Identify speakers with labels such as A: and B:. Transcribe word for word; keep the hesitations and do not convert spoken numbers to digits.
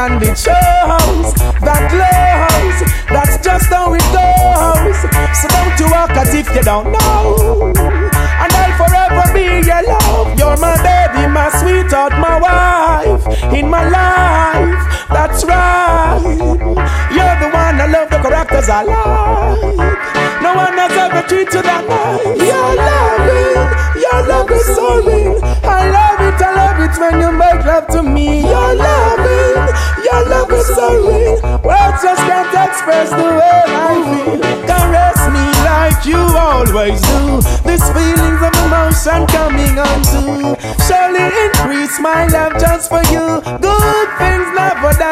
A: and it shows. That glows, that's just how it goes. So don't you walk as if you don't know. And I'll forever be your love. You're my baby, my sweetheart, my wife in my life. That's right. You're the one I love, the characters I like. No one has ever treated that nice. Your loving, your love is so real. I love it, I love it when you make love to me. Your loving, your love is so real. Words just can't express the way I feel. Caress me like you always do. This feelings of emotion coming on to surely increase my love just for you. Good things never die.